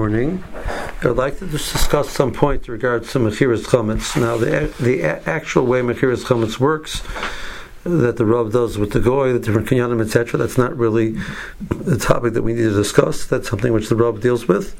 morning. I'd like to just discuss some points regarding some Mechiras Chametz. Now, the actual way Mechiras Chametz works, that the Rav does with the Goy, the different Kinyanim, etc., that's not really the topic that we need to discuss. That's something which the Rav deals with.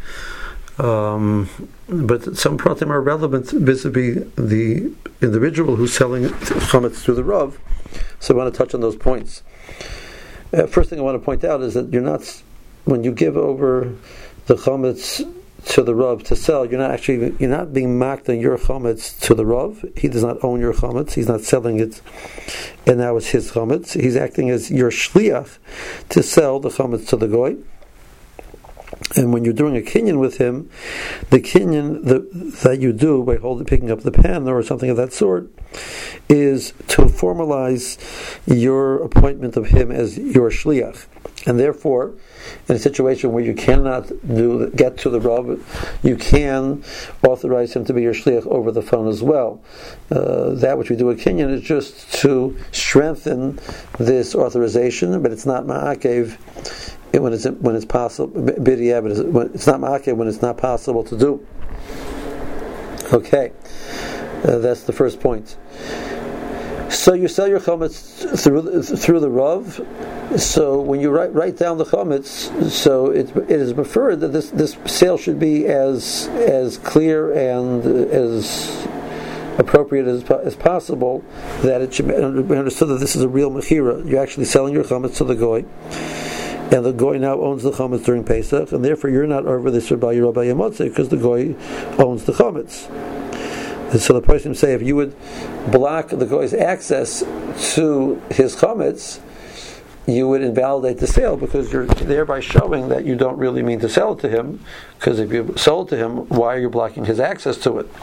But some pratim are relevant vis-a-vis the individual who's selling Chametz to the Rav. So I want to touch on those points. First thing I want to point out is that you're not, when you give over the Chametz to the Rav to sell, you're not being marked on your Chametz to the Rav. He does not own your Chametz. He's not selling it, and now it's his Chametz. He's acting as your shliach to sell the Chametz to the Goy. And when you're doing a kinyan with him, the kinyan that you do by picking up the pen or something of that sort is to formalize your appointment of him as your shliach. And therefore, in a situation where you cannot get to the Rav, you can authorize him to be your shliach over the phone as well. That which we do at Kinyan is just to strengthen this authorization, but it's not ma'akev when it's possible. It's not ma'akev when it's not possible to do. Okay, that's the first point. So you sell your chametz through the Rav. So when you write down the chametz, so it is preferred that this sale should be as clear and as appropriate as possible, that it should be understood that this is a real mechira. You're actually selling your chametz to the goy, and the goy now owns the chametz during Pesach, and therefore you're not over this Rabbi Yamotze because the goy owns the chametz. And so the person would say, if you would block the goy's access to his chametz, you would invalidate the sale, because you're thereby showing that you don't really mean to sell it to him, because if you sold to him, why are you blocking his access to it?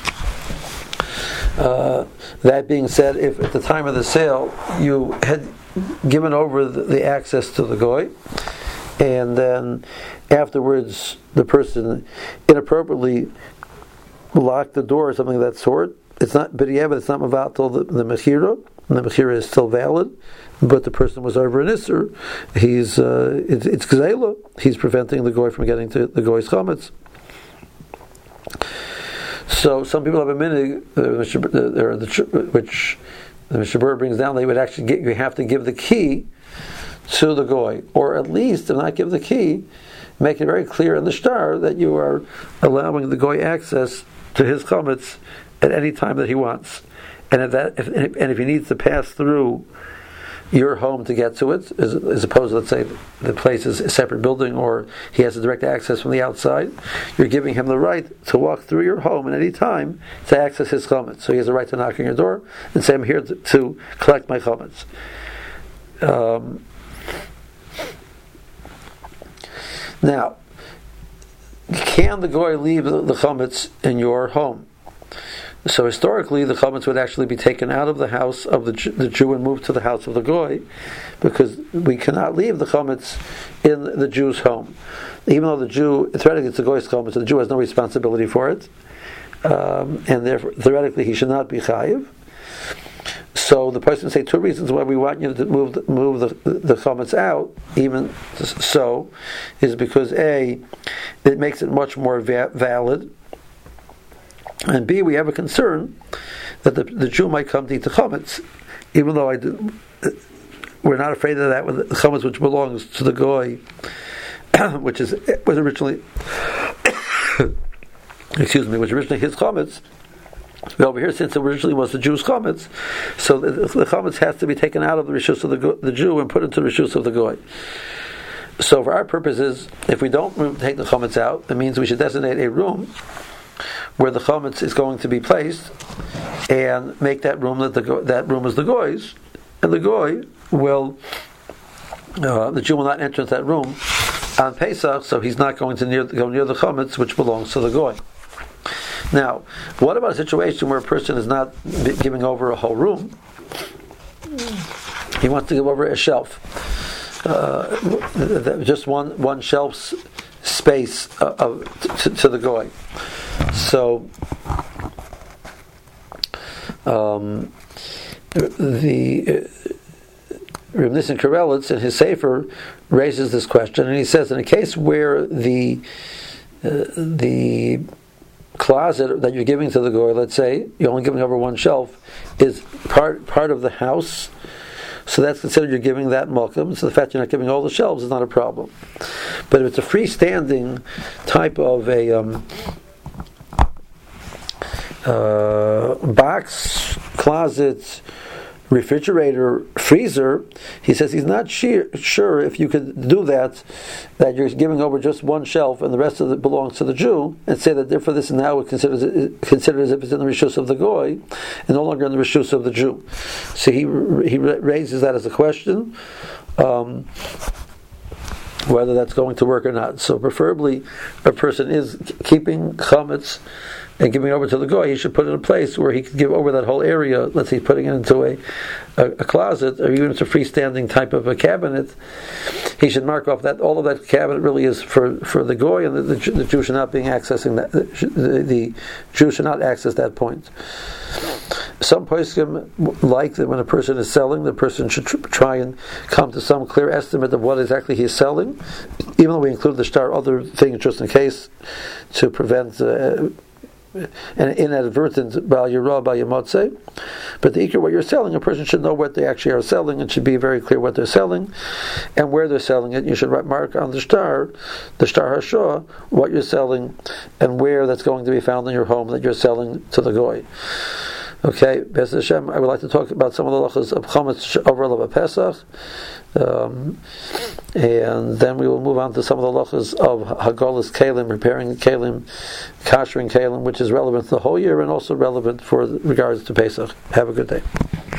That being said, if at the time of the sale you had given over the access to the goy, and then afterwards the person inappropriately locked the door or something of that sort, it's not b'diavad, it's not mavatal the mechira, and the mechira is still valid, but the person was over an isser. It's gzeila. He's preventing the goy from getting to the goy's chametz. So some people have a minig, which the Mishabur brings down. They would actually you have to give the key to the goy, or at least, if not give the key, make it very clear in the shtar that you are allowing the goy access to his chametz at any time that he wants, and if he needs to pass through your home to get to it, as opposed to, let's say, the place is a separate building, or he has a direct access from the outside, you're giving him the right to walk through your home at any time to access his chametz. So he has a right to knock on your door and say, I'm here to collect my chametz. Now, can the goy leave the chametz in your home? So historically, the chametz would actually be taken out of the house of the Jew and moved to the house of the goy, because we cannot leave the chametz in the Jew's home, even though the Jew, theoretically, it's the goy's chametz, so the Jew has no responsibility for it, and therefore theoretically he should not be chayiv. So the person would say two reasons why we want you to move the chametz out, even so, is because A, it makes it much more valid, and B, we have a concern that the Jew might come to eat the chametz, even though we're not afraid of that with the chametz which belongs to the goy, which was originally which originally his chametz. Over here, since it originally was the Jew's chametz, so the chametz has to be taken out of the rishus of the Jew and put into the rishus of the goy. So for our purposes, if we don't take the chametz out, it means we should designate a room where the chametz is going to be placed, and make that room that room is the goy's, and the goy will the Jew will not enter into that room on Pesach, so he's not going to go near the chametz which belongs to the goy. Now, what about a situation where a person is not giving over a whole room? He wants to give over a shelf, just one shelf's space to the goy. So the Reb Nissen Karelitz in his Sefer raises this question, and he says, in a case where the the closet that you're giving to the goy, let's say you're only giving over one shelf, is part of the house, so that's considered you're giving that malkum. So the fact you're not giving all the shelves is not a problem. But if it's a freestanding type of a box, closet, refrigerator, freezer, he says he's not sure if you could do that you're giving over just one shelf and the rest of it belongs to the Jew, and say that therefore this is now considered as if it's in the rishus of the goy and no longer in the rishus of the Jew. So he raises that as a question, whether that's going to work or not. So preferably, a person is keeping chametz and giving over to the goy, he should put it in a place where he can give over that whole area. Let's say putting it into a closet, or even if it's a freestanding type of a cabinet, he should mark off that all of that cabinet really is for the goy, and the Jew should not be accessing that. The Jew should not access that point. Some poskim like that when a person is selling, the person should try and come to some clear estimate of what exactly he's selling, even though we include the star other things just in case to prevent an inadvertent bal yirah, bal yamotze. But the ikar, what you're selling, a person should know what they actually are selling, and should be very clear what they're selling and where they're selling it. You should mark on the star hashah, what you're selling and where that's going to be found in your home that you're selling to the goy. Okay, B'ez Hashem, I would like to talk about some of the halachas of chametz over Lava Pesach, and then we will move on to some of the halachas of hagolas kelim, repairing kelim, kashering kelim, which is relevant to the whole year and also relevant for regards to Pesach. Have a good day.